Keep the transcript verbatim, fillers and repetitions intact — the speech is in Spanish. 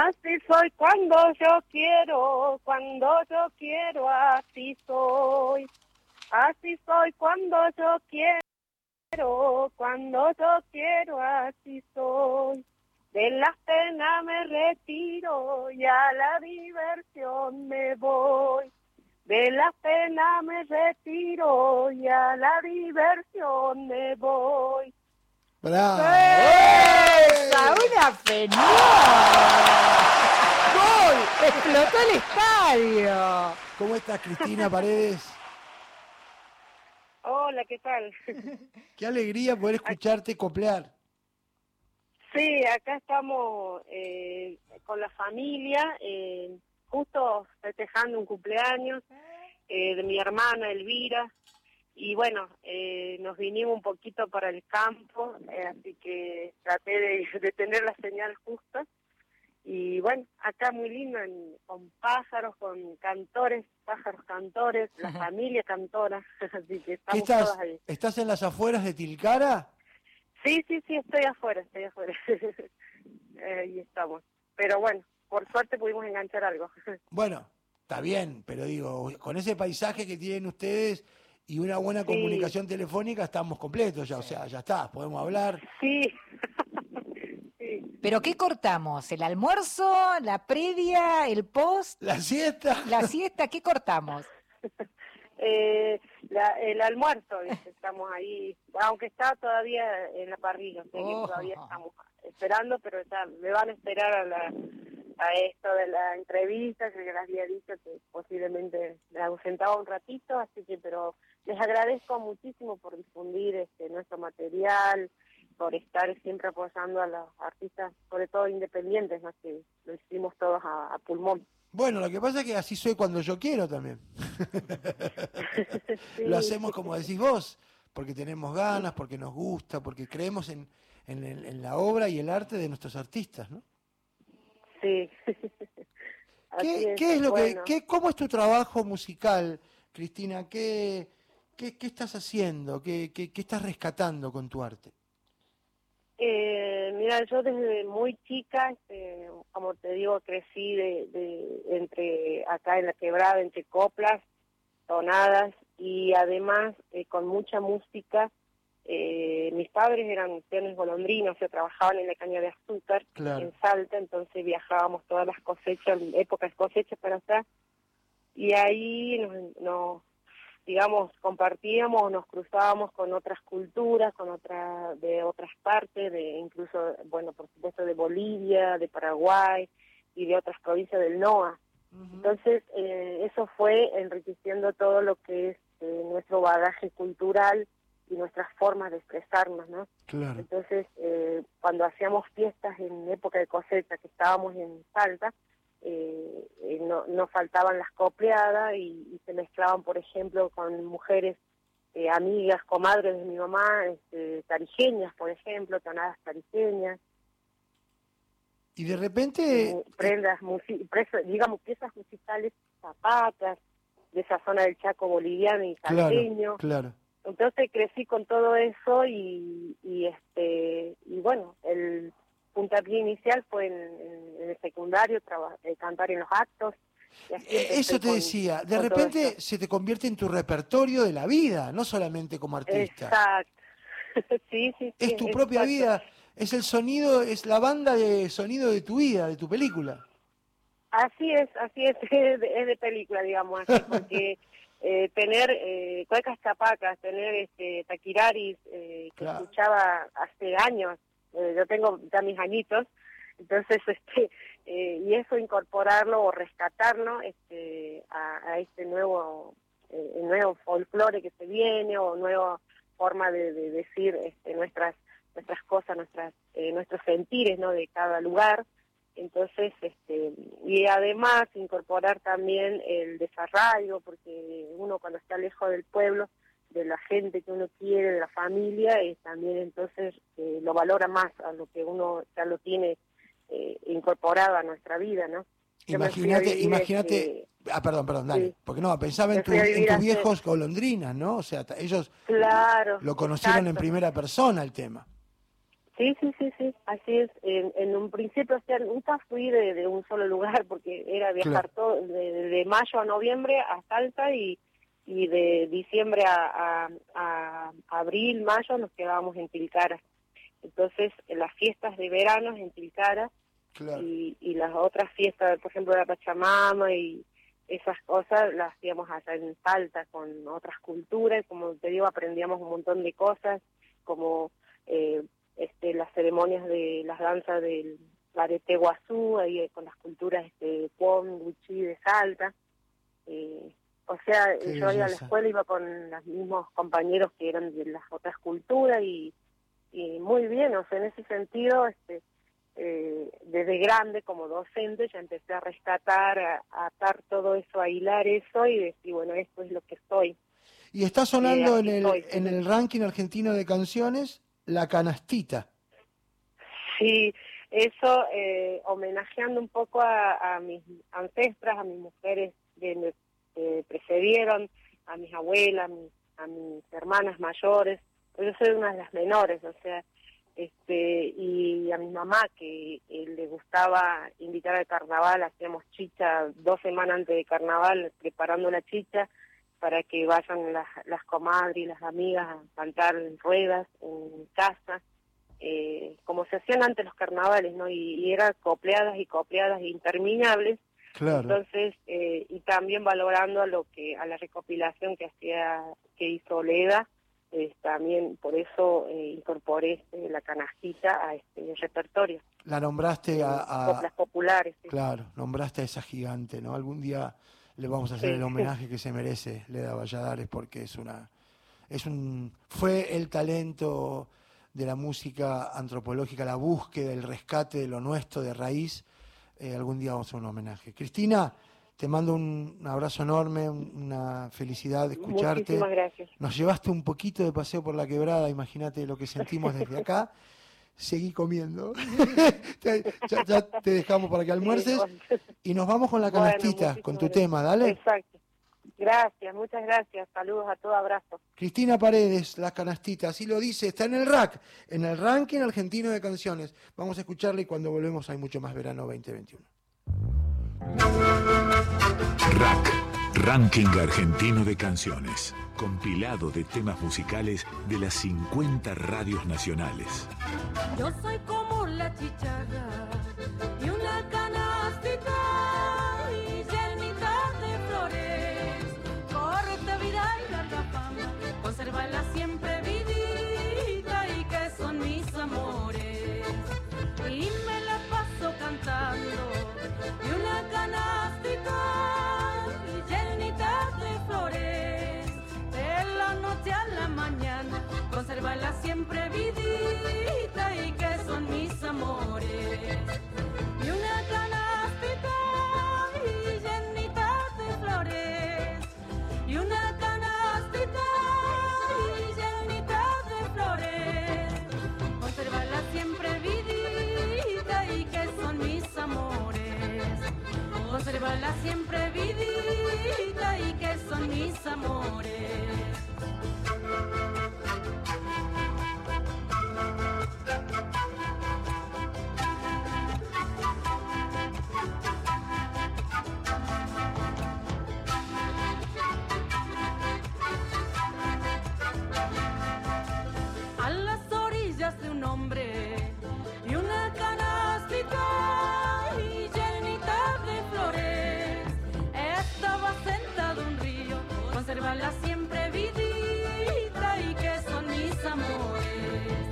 Así soy cuando yo quiero, cuando yo quiero, así soy. Así soy cuando yo quiero, cuando yo quiero, así soy. De las penas me retiro y a la diversión me voy. De las penas me retiro y a la diversión me voy. ¡Bravo! ¡Esa! ¡Una fenómena! ¡Gol! ¡Explotó el estadio! ¿Cómo estás, Cristina Paredes? Hola, ¿qué tal? Qué alegría poder escucharte coplear. Sí, acá estamos eh, con la familia, eh, justo festejando un cumpleaños eh, de mi hermana Elvira. Y bueno, eh, nos vinimos un poquito para el campo, eh, así que traté de, de tener la señal justa. Y bueno, acá muy lindo, en, con pájaros, con cantores, pájaros cantores, la familia cantora, así que estamos ¿Qué estás? todos ahí. ¿Estás en las afueras de Tilcara? Sí, sí, sí, estoy afuera, estoy afuera. eh, ahí estamos. Pero bueno, por suerte pudimos enganchar algo. Bueno, está bien, pero digo, con ese paisaje que tienen ustedes y una buena Sí. comunicación telefónica estamos completos ya, o sea, ya está, podemos hablar. Sí. Sí. ¿Pero qué cortamos? ¿El almuerzo, la previa, el post, ¿La siesta? la siesta? ¿Qué cortamos? Eh, la, el almuerzo, ¿viste? Estamos ahí, aunque está todavía en la parrilla, o sea que Oh. todavía estamos esperando, pero ya me van a esperar a la a esto de la entrevista, que les había dicho que posiblemente me ausentaba un ratito, así que, pero les agradezco muchísimo por difundir este nuestro material, por estar siempre apoyando a los artistas, sobre todo independientes, ¿no? Que lo hicimos todos a, a pulmón. Bueno, lo que pasa es que así soy cuando yo quiero también. Sí. Lo hacemos como decís vos, porque tenemos ganas, porque nos gusta, porque creemos en, en, en la obra y el arte de nuestros artistas, ¿no? Sí. Así ¿Qué, es. ¿Qué es lo Bueno. que, qué, cómo es tu trabajo musical, Cristina? ¿Qué, qué, qué estás haciendo? ¿Qué, qué, qué estás rescatando con tu arte? Eh, mira, yo desde muy chica, este, como te digo, crecí de, de entre acá en la quebrada, entre coplas, tonadas y además eh, con mucha música. Eh, mis padres eran peones golondrinos, o sea, trabajaban en la caña de azúcar Claro. en Salta, entonces viajábamos todas las cosechas, épocas cosechas para acá, y ahí nos, nos digamos, compartíamos, nos cruzábamos con otras culturas, con otras, de otras partes, de incluso, bueno, por supuesto de Bolivia, de Paraguay y de otras provincias del N O A. Uh-huh. Entonces, eh, eso fue enriqueciendo todo lo que es eh, nuestro bagaje cultural y nuestras formas de expresarnos, ¿no? Claro. Entonces, eh, cuando hacíamos fiestas en época de cosecha, que estábamos en Salta, Eh, eh, no, no faltaban las copleadas y, y se mezclaban, por ejemplo, con mujeres eh, amigas, comadres de mi mamá, este, tarijeñas, por ejemplo, tonadas tarijeñas. Y de repente... Eh, prendas, musi- preso, digamos, piezas musicales zapatas, de esa zona del Chaco boliviano y salteño. Claro, claro. Entonces crecí con todo eso y, y este y bueno, el puntapié inicial fue en, en, en el secundario, traba, eh, cantar en los actos. Y así eh, eso te con, decía, de con repente se te convierte en tu repertorio de la vida, no solamente como artista. Exacto. sí, sí, sí. Es tu exacto. propia vida, es el sonido, es la banda de sonido de tu vida, de tu película. Así es, así es, es de, es de película, digamos, así, porque eh, tener eh, cuecas chapacas, tener este taquiraris, eh, que Claro. escuchaba hace años, eh, yo tengo ya mis añitos, entonces este eh, y eso incorporarlo o rescatarlo este a, a este nuevo eh, nuevo folclore que se viene o nueva forma de, de decir este, nuestras nuestras cosas, nuestras eh, nuestros sentires, ¿no? De cada lugar. Entonces, este, y además incorporar también el desarraigo, porque uno cuando está lejos del pueblo, de la gente que uno quiere, de la familia, eh, también entonces eh, lo valora más a lo que uno ya lo tiene eh, incorporado a nuestra vida, ¿no? Yo me fui a Imagínate, vivir, imagínate, este, ah, perdón, perdón, dale, sí. porque no, pensaba en, Me tu, fui a en vivir tus hace- viejos golondrinas, ¿no? O sea, ta- ellos Claro, lo conocieron en exacto. primera persona el tema. Sí, sí, sí, sí, así es. En, en un principio, o sea, nunca fui de, de un solo lugar, porque era viajar Claro. todo de, de mayo a noviembre a Salta y, y de diciembre a, a, a abril, mayo nos quedábamos en Tilcara. Entonces, en las fiestas de verano en Tilcara Claro. y, y las otras fiestas, por ejemplo, la Pachamama y esas cosas las hacíamos allá en Salta con otras culturas. Como te digo, aprendíamos un montón de cosas, como eh, este, las ceremonias de las danzas del arete guazú, ahí con las culturas este, Pom, Guchí de Salta. Eh, o sea, Qué yo iba a la belleza. escuela, iba con los mismos compañeros que eran de las otras culturas y, y muy bien, o sea, en ese sentido, este, eh, desde grande como docente ya empecé a rescatar, a, a atar todo eso, a hilar eso y decir, bueno, esto es lo que soy. Y está Y sonando en así el, soy. en el ranking argentino de canciones, La Canastita. Sí, eso eh, homenajeando un poco a, a mis ancestras, a mis mujeres que me eh, precedieron, a mis abuelas, a mis, a mis hermanas mayores. Yo soy una de las menores, o sea, este y a mi mamá que eh, le gustaba invitar al carnaval, hacíamos chicha dos semanas antes de carnaval, preparando la chicha para que vayan las, las comadres y las amigas a cantar en ruedas en casa. Eh, como se hacían antes los carnavales, ¿no? Y, y eran copleadas y copleadas interminables. Claro. Entonces, eh, y también valorando a lo que a la recopilación que hacía, que hizo Leda, eh, también por eso eh, incorporé este, la canastita a este repertorio. La nombraste Eh, a, a- coplas populares. Sí. Claro, nombraste a esa gigante, ¿no? Algún día le vamos a hacer Sí. el homenaje que se merece Leda Valladares porque es una, es un, fue el talento de la música antropológica, la búsqueda, el rescate de lo nuestro, de raíz. Eh, algún día vamos a hacer un homenaje. Cristina, te mando un, un abrazo enorme, un- una felicidad de escucharte. Muchísimas gracias. Nos llevaste un poquito de paseo por la quebrada, imagínate lo que sentimos desde acá. Seguí comiendo. Te- ya, ya te dejamos para que almuerces y nos vamos con la Bueno, canastita, muchísimas con tu gracias. tema, dale. Exacto. Gracias, muchas gracias. Saludos a todos, abrazos. Cristina Paredes, la canastita, así lo dice, está en el rack, en el ranking argentino de canciones. Vamos a escucharla y cuando volvemos hay mucho más verano veinte veintiuno. Rack, Ranking Argentino de Canciones, compilado de temas musicales de las cincuenta radios nacionales. Yo soy como la chicharra y una canastita y llenita de flores, corta vida y larga fama, consérvala siempre vivita y que son mis amores. Y me la paso cantando y una canastita y llenita de flores, de la noche a la mañana, consérvala siempre vidita y que son mis amores. Y una canastita y llenita de flores, y una canastita y llenita de flores, consérvala siempre vidita y que son mis amores. Consérvala siempre vidita y que son mis amores. A las orillas de un hombre y una canastita y llenita de flores, estaba sentado un río, conserva las